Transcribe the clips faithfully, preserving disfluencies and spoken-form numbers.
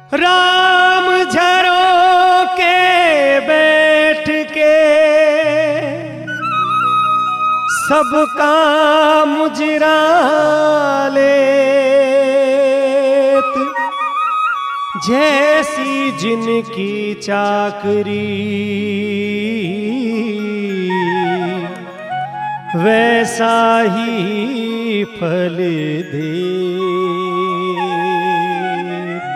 राम झरोके बैठ के सब काम मुजरा लेत, जैसी जिनकी चाकरी वैसा ही फल देत।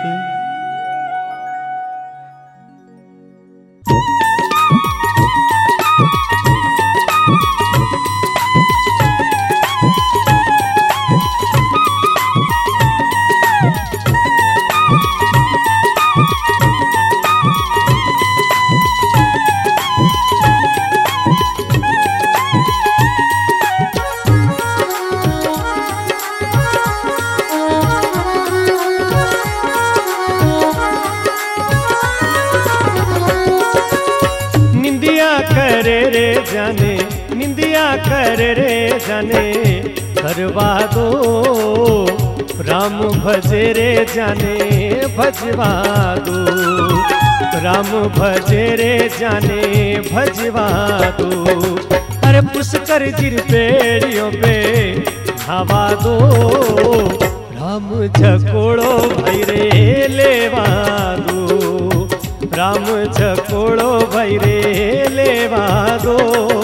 करे रे जाने निंदिया कर रे जाने करवा दो, राम भजे रे जाने भजवा दो, राम भजे रे जाने भजवा दो। अरे पुष्कर जिर पेड़ियों पे धावा दो, राम झकोड़ो भाई रे लेवा दो, राम झकोड़ो भाई रे लेवा दो।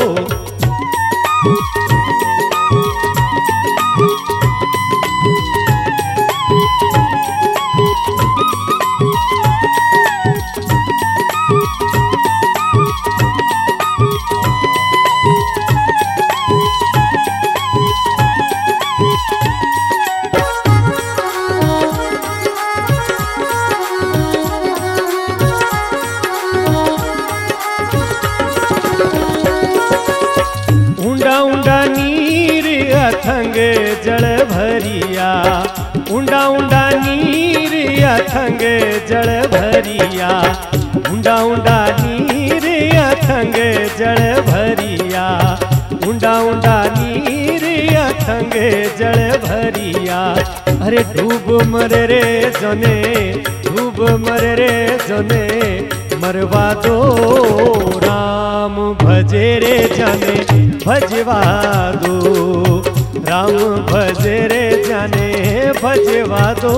अथंग जल भरिया, ऊंडा ऊंडा नीर अथंग जल भरिया, ऊंडा ऊंडा नीर अथंग जल भरिया, ऊंडा ऊंडा नीर अथंग जल भरिया। अरे डूब मर रे जने डूब मर रे जने मरवा दो, राम भजे रे जाने भजवा दो, राम भजे रे जाने भजवा दो।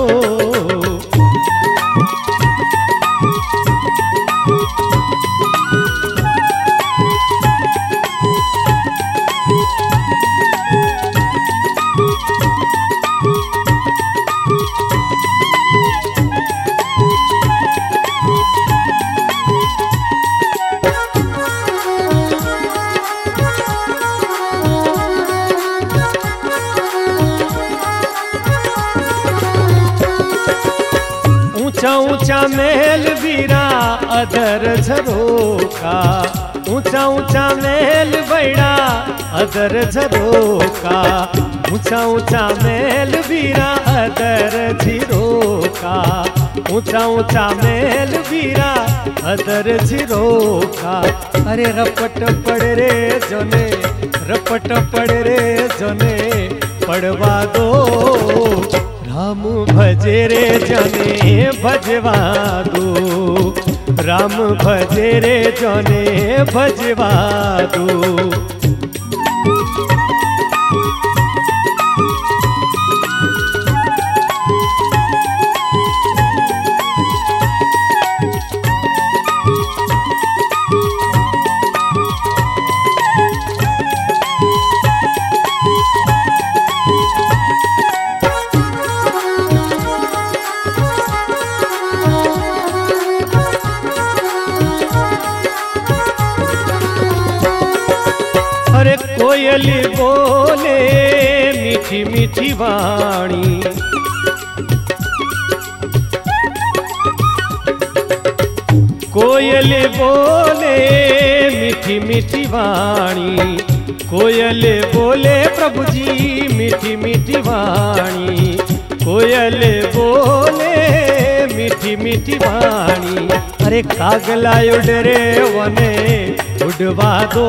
ऊंचा ऊंचा महल वीरा अदर झरोका, ऊंचा ऊंचा महल बैड़ा अदर झरोका, ऊंचा ऊंचा महल वीरा अदर झरोका, ऊंचा ऊंचा महल वीरा अदर झरोका। अरे रपट पड़ रे जने रपट पड़ रे जने पड़वा दो, राम भजे रे जाने भजवा दो, राम भजे रे जाने भजवा दो। अरे कोयली बोले मीठी मीठी वाणी, कोयल बोले मीठी मीठी वाणी, कोयल बोले प्रभु जी मीठी मीठी वाणी, कोयल बोले मीठी मीठी वाणी। अरे कागला उड़ रे वने उड़वा दो,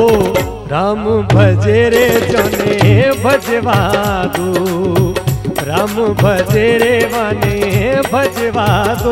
राम भजे रे जने भजवा दो, राम भजे रे जाने भजवा दो।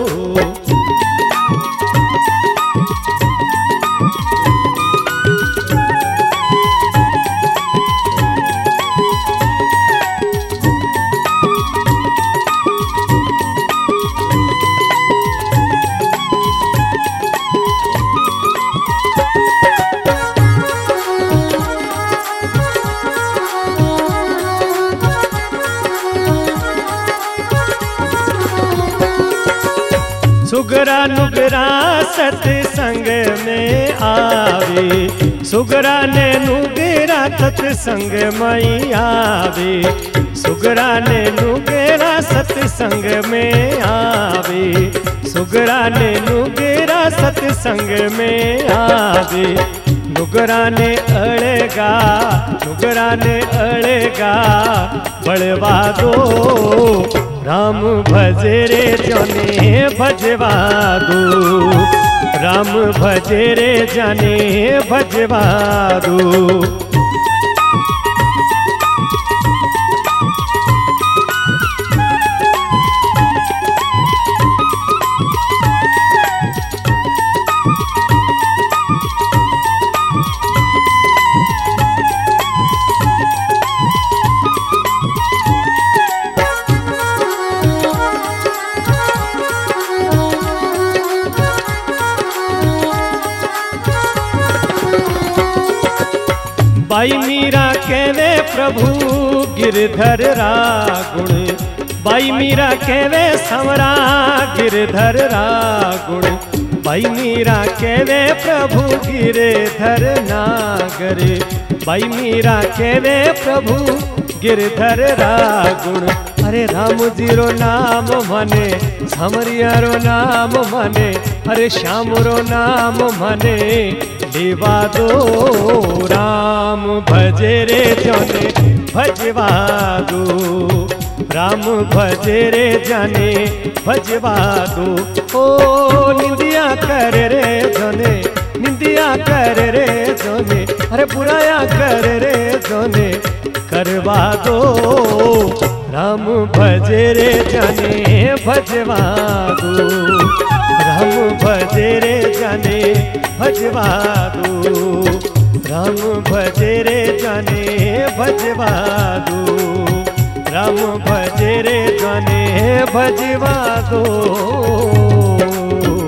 सुगरा नुगरा सत्संग में आवे, सुगरा ने नुगरा सत्संग में आवे, सुगरा ने नुगरा सत्संग में आवे, सुगरा ने नुगरा सत्संग में आवे। नुगरा ने अड़ेगा, नुगरा ने अड़ेगा बड़वा दो। राम भजे रे जाने भजवा दो, राम भजे रे जाने भजवा दो। बाई मीरा कहवे प्रभु गिरधर रागुण, बाई मीरा कहवे संवरा गिरधर रागुण, बाई मीरा कहवे प्रभु गिरधर नागर, बाई मीरा कहवे प्रभु गिरधर रागुण। अरे राम जी रो नाम मने, समरिया रो नाम मने, अरे श्याम रो नाम मने लेवा दो। राम भजे रे जाने भजवा दो, राम भजे रे जाने भजवा दो। ओ निंदिया कर रे जाने, निंदिया कर रे जाने, अरे बुराया कर रे जाने करवा दो। राम भजे रे जाने भजवा दो, राम भजे रे जाने भजवा दो, राम भजे रे जाने भजवा दो, राम भजे रे जाने भजवा दो।